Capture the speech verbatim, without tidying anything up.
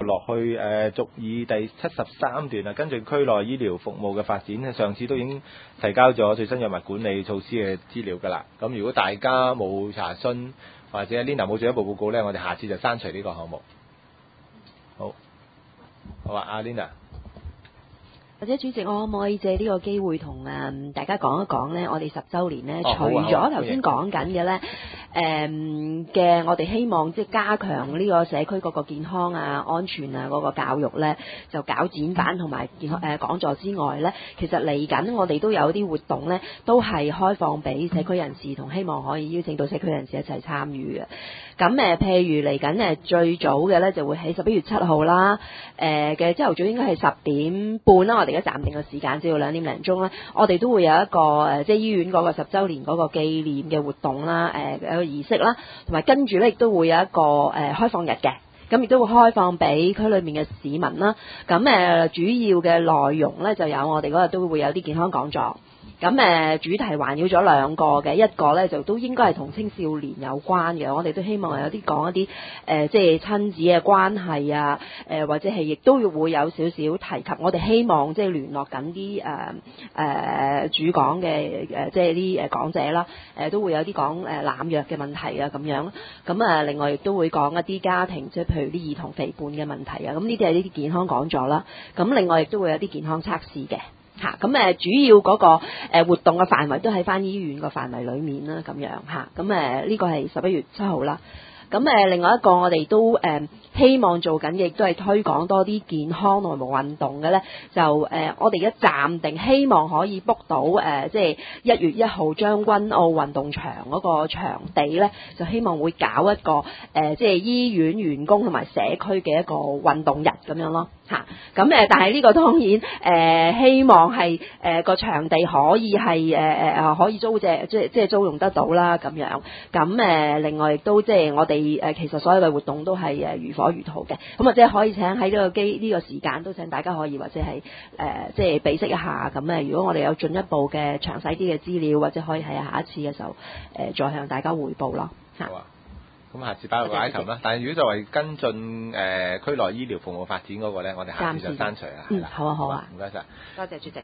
落去誒續議第七十三段啊，跟住區內醫療服務嘅發展，上次都已經提交咗最新藥物管理措施嘅資料㗎啦。咁如果大家冇查詢或者 Linda 冇進一步報告呢，我哋下次就刪除呢個項目。好，好啊，阿 Linda。 或者主席，我可唔可以借呢個機會同誒大家講一講呢？我哋十週年呢， 哦、 除咗頭先講緊嘅呢誒嘅，我哋希望即係加強呢個社區嗰個健康啊、安全啊嗰個教育呢，就搞展板同埋健康誒講座之外呢，其實嚟緊我哋都有啲活動呢，都係開放俾社區人士，同希望可以邀請到社區人士一齊參與嘅。咁誒，譬如嚟緊誒最早嘅呢，就會喺十一月七號啦，誒嘅朝頭早應該係十點半啦，我哋而家暫定嘅時間至到兩點零鐘啦，我哋都會有一個誒即係醫院嗰個十週年嗰個紀念嘅活動啦，誒一個儀式啦，同埋跟住呢亦都會有一個誒開放日嘅，咁亦都會開放俾區裏面嘅市民啦。咁誒主要嘅內容呢，就有我哋嗰日都會有啲健康講座。咁誒主題環繞咗兩個嘅，一個咧就都應該係同青少年有關嘅，我哋都希望有啲講一啲誒、呃、即係親子嘅關係啊，誒、呃、或者係亦都會有少少提及，我哋希望即係聯絡緊啲誒誒主講嘅誒即係啲誒講者啦，誒、呃、都會有啲講誒濫藥嘅問題啊咁樣，咁啊另外亦都會講一啲家庭即係譬如啲兒童肥胖嘅問題啊，咁呢啲係呢啲健康講座啦，咁另外亦都會有啲健康測試嘅。嚇，咁誒主要嗰個誒活動嘅範圍都喺翻醫院個範圍裡面啦，咁樣嚇，咁誒呢個係十一月七號啦。咁誒另外一個我哋都誒希望做緊嘅，亦都係推廣多啲健康同埋運動嘅咧。就誒我哋而家暫定希望可以 book 到誒，即係一月一號將軍澳運動場嗰個場地咧，就希望會搞一個誒，即係醫院員工同埋社區嘅一個運動日咁樣咯。嚇，咁誒，但係呢個當然誒、呃，希望係誒個場地可以係誒誒可以租借，即係即係租用得到啦咁樣。咁誒、呃，另外亦都即係我哋誒其實所有嘅活動都係誒如火如荼嘅。咁或者可以請喺呢個機呢、呢個時間都請大家可以或者係誒、呃、即係備悉一下。咁誒，如果我哋有進一步嘅詳細啲嘅資料，或者可以喺下一次嘅時候誒、呃、再向大家匯報咯。嚇。 咁下次擺落個 item 啦，但係如果作為跟進誒區內醫療服務發展嗰個咧，我哋下次就刪除啦。 嗯，好啊，好啊， 唔該晒， 多謝主席。